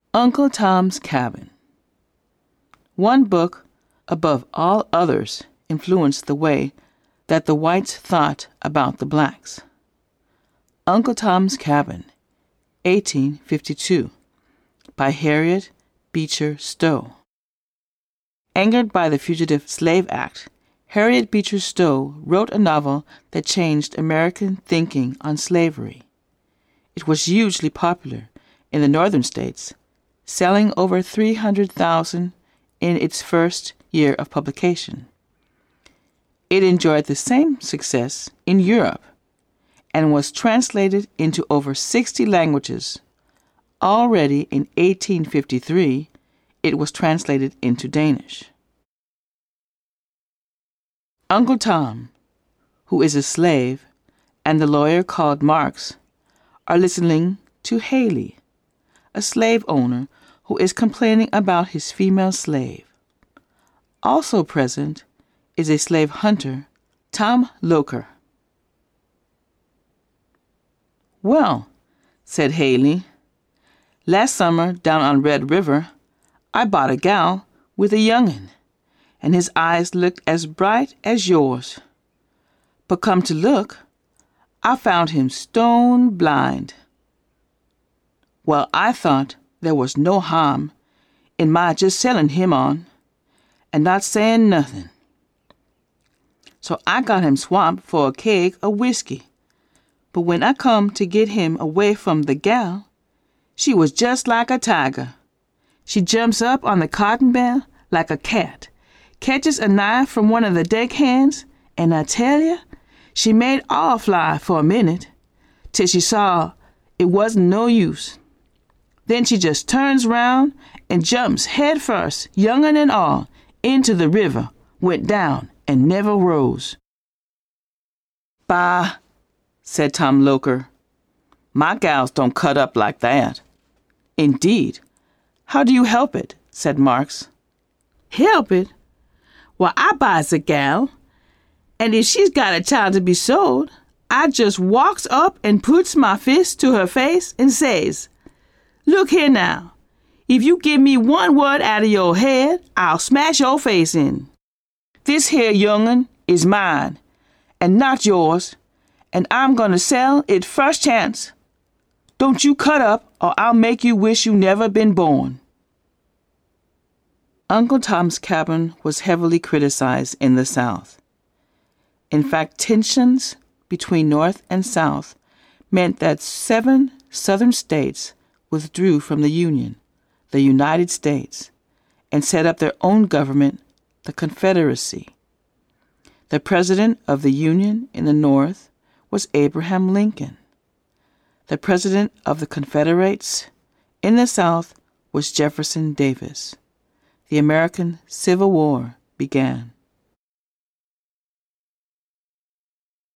Uncle Tom's Cabin. One book, above all others, influenced the way that the whites thought about the blacks. Uncle Tom's Cabin, 1852, by Harriet Beecher Stowe. Angered by the Fugitive Slave Act, Harriet Beecher Stowe wrote a novel that changed American thinking on slavery. It was hugely popular in the northern states, selling over 300,000 in its first year of publication. It enjoyed the same success in Europe and was translated into over 60 languages. Already in 1853, it was translated into Danish. Uncle Tom, who is a slave, and the lawyer called Marks are listening to Haley, a slave owner who is complaining about his female slave. Also present is a slave hunter, Tom Loker. "Well," said Haley, "last summer down on Red River, I bought a gal with a young'un, and his eyes looked as bright as yours. But come to look, I found him stone blind. Well, I thought there was no harm in my just selling him on, and not saying nothing. So I got him swamped for a keg of whiskey. But when I come to get him away from the gal, she was just like a tiger. She jumps up on the cotton bale like a cat, catches a knife from one of the deckhands, and I tell you, she made all fly for a minute, till she saw it wasn't no use. Then she just turns round and jumps head first, young'un and all, into the river, went down, and never rose." "Bah," said Tom Loker. "My gals don't cut up like that." "Indeed. How do you help it?" said Marks. "Help it? Well, I buys a gal, and if she's got a child to be sold, I just walks up and puts my fist to her face and says, 'Look here now, if you give me one word out of your head, I'll smash your face in. This here young'un is mine, and not yours, and I'm going to sell it first chance. Don't you cut up, or I'll make you wish you never been born." Uncle Tom's Cabin was heavily criticized in the South. In fact, tensions between North and South meant that 7 Southern states withdrew from the Union, the United States, and set up their own government, the Confederacy. The president of the Union in the North was Abraham Lincoln. The president of the Confederates in the South was Jefferson Davis. The American Civil War began.